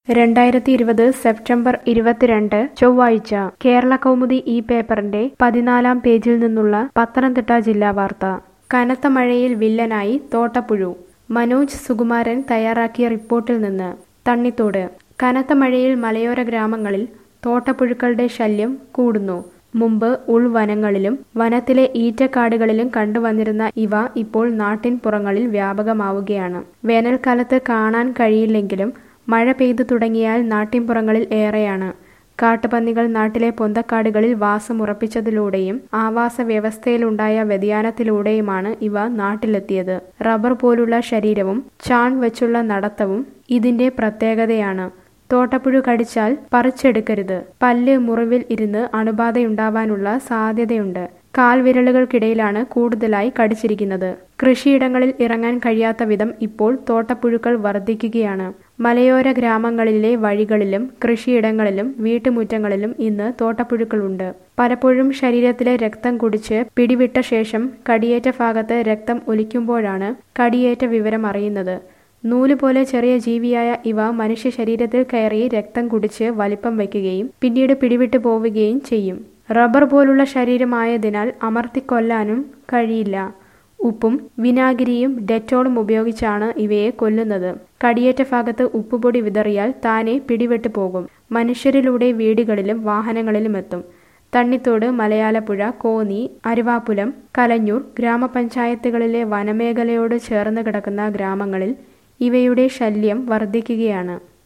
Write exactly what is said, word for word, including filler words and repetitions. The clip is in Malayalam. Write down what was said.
രണ്ടായിരത്തി ഇരുപത് സെപ്റ്റംബർ ഇരുപത്തിരണ്ട് ചൊവ്വാഴ്ച കേരളകൗമുദി ഈ പേപ്പറിന്റെ പതിനാലാം പേജിൽ നിന്നുള്ള പത്തനംതിട്ട ജില്ലാ വാർത്ത. കനത്ത മഴയിൽ വില്ലനായി തോട്ടപ്പുഴു. മനോജ് സുകുമാരൻ തയ്യാറാക്കിയ റിപ്പോർട്ടിൽ നിന്ന്. തണ്ണിത്തോട്. കനത്ത മഴയിൽ മലയോര ഗ്രാമങ്ങളിൽ തോട്ടപ്പുഴുക്കളുടെ ശല്യം കൂടുന്നു. മുമ്പ് ഉൾവനങ്ങളിലും വനത്തിലെ ഈറ്റക്കാടുകളിലും കണ്ടുവന്നിരുന്ന ഇവ ഇപ്പോൾ നാട്ടിൻ പുറങ്ങളിൽ വ്യാപകമാവുകയാണ്. വേനൽക്കാലത്ത് കാണാൻ കഴിയില്ലെങ്കിലും മഴ പെയ്തു തുടങ്ങിയാൽ നാട്ടിൻപുറങ്ങളിൽ ഏറെയാണ്. കാട്ടുപന്നികൾ നാട്ടിലെ പൊന്തക്കാടുകളിൽ വാസമുറപ്പിച്ചതിലൂടെയും ആവാസ വ്യവസ്ഥയിലുണ്ടായ വ്യതിയാനത്തിലൂടെയുമാണ് ഇവ നാട്ടിലെത്തിയത്. റബ്ബർ പോലുള്ള ശരീരവും ചാൺ വച്ചുള്ള നടത്തവും ഇതിന്റെ പ്രത്യേകതയാണ്. തോട്ടപ്പുഴു കടിച്ചാൽ പറിച്ചെടുക്കരുത്. പല്ല് മുറിവിൽ ഇരുന്ന് അണുബാധയുണ്ടാവാനുള്ള സാധ്യതയുണ്ട്. കാൽവിരലുകൾക്കിടയിലാണ് കൂടുതലായി കടിച്ചിരിക്കുന്നത്. കൃഷിയിടങ്ങളിൽ ഇറങ്ങാൻ കഴിയാത്ത വിധം ഇപ്പോൾ തോട്ടപ്പുഴുക്കൾ വർദ്ധിക്കുകയാണ്. മലയോര ഗ്രാമങ്ങളിലെ വഴികളിലും കൃഷിയിടങ്ങളിലും വീട്ടുമുറ്റങ്ങളിലും ഇന്ന് തോട്ടപ്പുഴുക്കളുണ്ട്. പലപ്പോഴും ശരീരത്തിലെ രക്തം കുടിച്ച് പിടിവിട്ട ശേഷം കടിയേറ്റ ഭാഗത്ത് രക്തം ഒലിക്കുമ്പോഴാണ് കടിയേറ്റ വിവരം അറിയുന്നത്. നൂലുപോലെ ചെറിയ ജീവിയായ ഇവ മനുഷ്യ ശരീരത്തിൽ കയറി രക്തം കുടിച്ച് വലിപ്പം വയ്ക്കുകയും പിന്നീട് പിടിവിട്ടു പോവുകയും ചെയ്യും. റബ്ബർ പോലുള്ള ശരീരമായതിനാൽ അമർത്തിക്കൊല്ലാനും കഴിയില്ല. ഉപ്പും വിനാഗിരിയും ഡെറ്റോളും ഉപയോഗിച്ചാണ് ഇവയെ കൊല്ലുന്നത്. കടിയേറ്റ ഭാഗത്ത് ഉപ്പുപൊടി വിതറിയാൽ താനെ പിടിവിട്ടു പോകും. മനുഷ്യരിലൂടെ വീടുകളിലും വാഹനങ്ങളിലും എത്തും. തണ്ണിത്തോട്, മലയാലപ്പുഴ, കോന്നി, അരുവാപ്പുലം, കലഞ്ഞൂർ ഗ്രാമപഞ്ചായത്തുകളിലെ വനമേഖലയോട് ചേർന്ന് കിടക്കുന്ന ഗ്രാമങ്ങളിൽ ഇവയുടെ ശല്യം വർദ്ധിക്കുകയാണ്.